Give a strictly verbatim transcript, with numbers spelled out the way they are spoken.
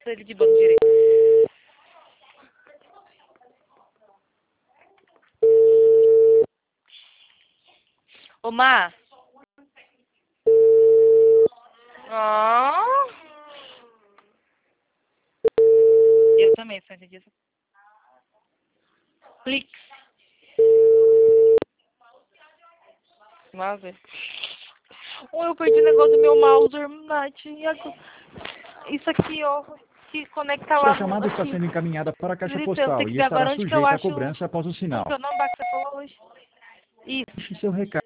ele de banco direito. Ô, Má. Oh. Eu também, só entendi isso. Plix. Vamos ver. Oh, eu perdi o negócio do meu mouse, Nath. E agora? Isso aqui, ó. Que conecta lá. Sua chamada aqui. está sendo encaminhada para a caixa Então, postal tem que e ver agora estará onde que eu sujeita à acho. cobrança após o Como sinal. que é o nome que você falou hoje? Isso. Deixe seu recado.